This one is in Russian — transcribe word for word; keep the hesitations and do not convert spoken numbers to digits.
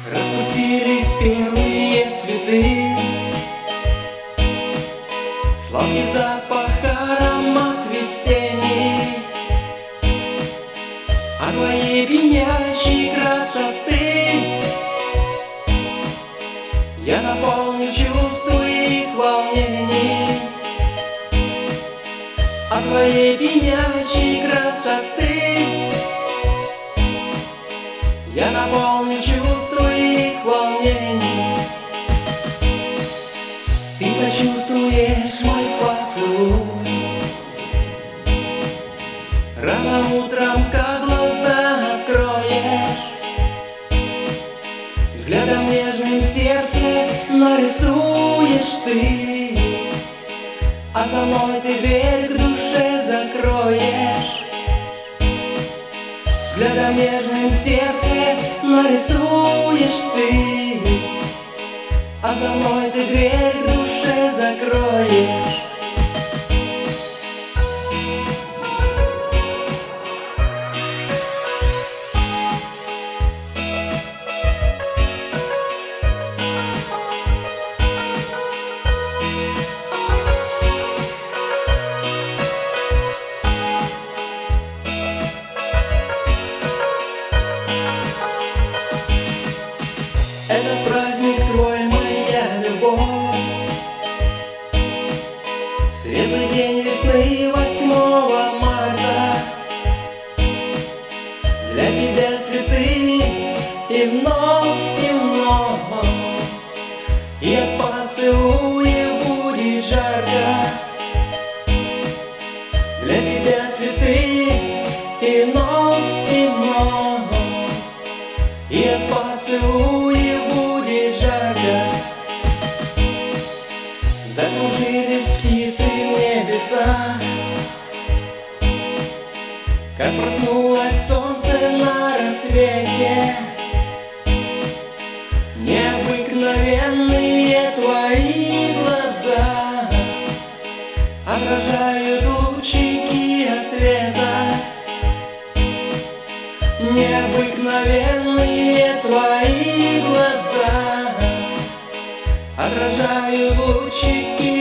Распустились первые цветы, сладкий запах, аромат весенний, от твоей пьянящей красоты я наполнен чувств их волнений. От твоей пьянящей красоты я наполнен чувств их волнений. Ты почувствуешь мой поцелуй рано утром, как глаза откроешь, взглядом нежным сердце нарисуешь ты, а за мной ты дверь к душе закроешь. Взглядом нежным сердце нарисуешь ты, а за мной ты дверь к душе закроешь. Этот праздник твой, моя любовь, светлый день весны восьмого марта. Для тебя цветы и вновь, и вновь, и от поцелуев будет жарко. Для тебя цветы и вновь, и вновь, и от поцелуев будет жарко. Закружились птицы в небесах, как проснулось солнце на рассвете. Необыкновенные твои глаза отражают лучики от света. Необыкновенные твои глаза отражают лучики